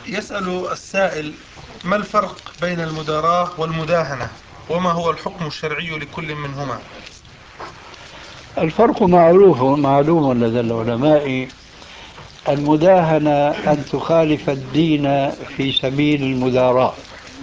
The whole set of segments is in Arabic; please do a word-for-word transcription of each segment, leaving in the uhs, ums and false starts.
يسأل السائل: ما الفرق بين المداراة والمداهنة، وما هو الحكم الشرعي لكل منهما؟ الفرق معروف معلوم لدى العلماء. المداهنة أن تخالف الدين في سبيل المداراة،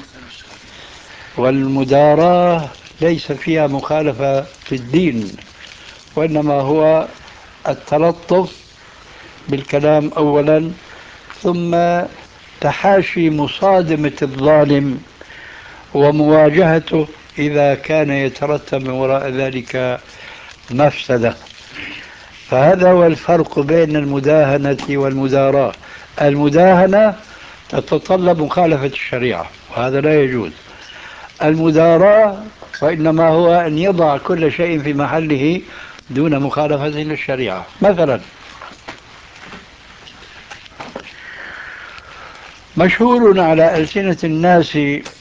والمداراة ليس فيها مخالفة في الدين، وإنما هو التلطف بالكلام أولا، ثم تحاشي مصادمة الظالم ومواجهته إذا كان يترتب من وراء ذلك مفسدة. فهذا هو الفرق بين المداهنة والمداراة. المداهنة تتطلب مخالفة الشريعة وهذا لا يجوز. المداراة وإنما هو أن يضع كل شيء في محله دون مخالفة للشريعة. مثلا مشهور على ألسنة الناس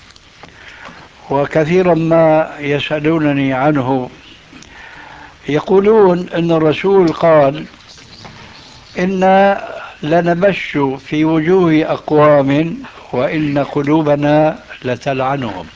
وكثيرا ما يسألونني عنه، يقولون أن الرسول قال: إنا لنبش في وجوه أقوام وإن قلوبنا لتلعنهم.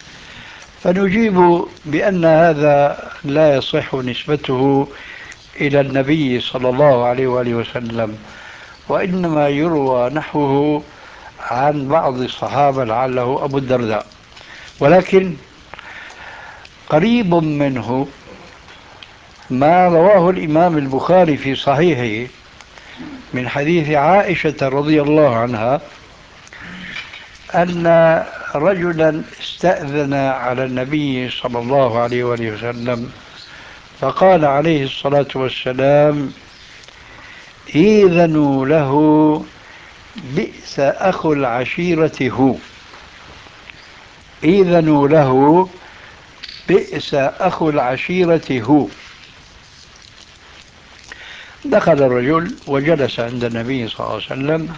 فنجيب بأن هذا لا يصح نسبته إلى النبي صلى الله عليه وآله وسلم، وإنما يروى نحوه عن بعض الصحابة لعله أبو الدرداء. ولكن قريب منه ما رواه الإمام البخاري في صحيحه من حديث عائشة رضي الله عنها أن رجلا استأذن على النبي صلى الله عليه وآله وسلم فقال عليه الصلاة والسلام: إذنوا له بئس أخو العشيرة هو. إذنوا له بئس أخو العشيرة هو. دخل الرجل وجلس عند النبي صلى الله عليه وسلم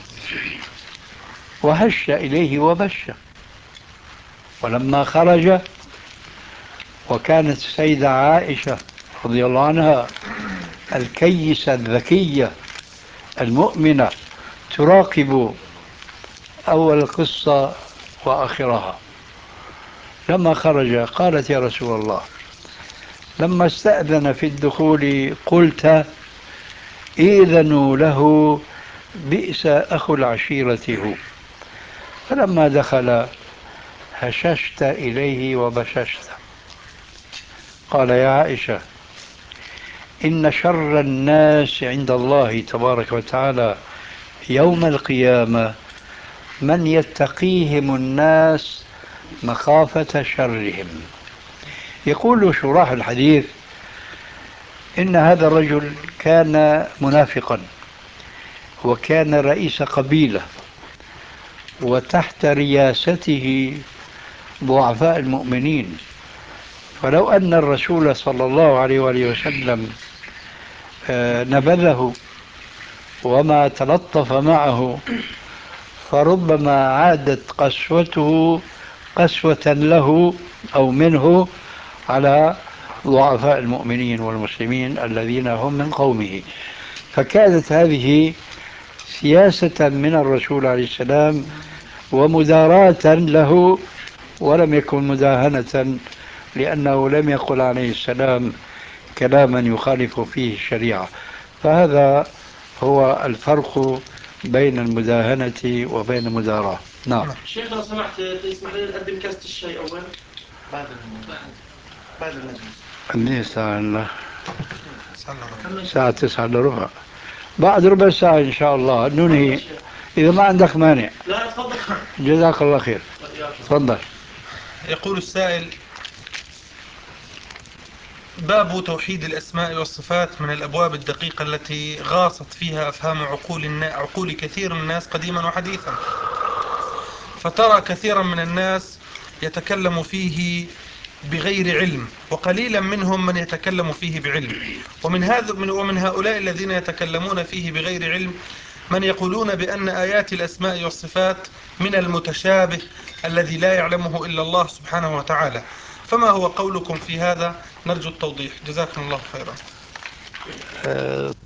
وهش إليه وبش. ولما خرج وكانت السيدة عائشة رضي الله عنها الكيسة الذكية المؤمنة تراقب أول القصة وآخرها، لما خرج قالت: يا رسول الله، لما استأذن في الدخول قلت: إذنوا له بئس أخو العشيرة هو. فلما دخل هششت إليه وبششت. قال: يا عائشة، إن شر الناس عند الله تبارك وتعالى يوم القيامة من يتقيهم الناس مخافة شرهم. يقول شراح الحديث إن هذا الرجل كان منافقا، وكان رئيس قبيلة، وتحت رياسته ضعفاء المؤمنين. فلو أن الرسول صلى الله عليه وآله وسلم نبذه وما تلطف معه فربما عادت قسوته قسوة له أو منه على ضعفاء المؤمنين والمسلمين الذين هم من قومه. فكانت هذه سياسة من الرسول عليه السلام ومداراة له، ولم يكن مداهنة، لأنه لم يقل عليه السلام كلاما يخالف فيه الشريعة. فهذا هو الفرق بين المداهنة وبين المداراة. نعم. شيخ لو سمحت تسمح لي نقدم كاسة الشاي أول بعد بعد المجلس. قد ساعة؟ الساعة تسعة إلا ربع. بعد ربع ساعة إن شاء الله ننهي إذا ما عندك مانع. لا تفضل. جزاك الله خير. تفضل. يقول السائل: باب توحيد الأسماء والصفات من الأبواب الدقيقة التي غاصت فيها أفهام عقول, عقول كثير من الناس قديما وحديثا، فترى كثيرا من الناس يتكلم فيه بغير علم، وقليلا منهم من يتكلم فيه بعلم. ومن هذا ومن هؤلاء الذين يتكلمون فيه بغير علم من يقولون بأن آيات الأسماء والصفات من المتشابه الذي لا يعلمه إلا الله سبحانه وتعالى. فما هو قولكم في هذا؟ نرجو التوضيح، جزاكم الله خيرا.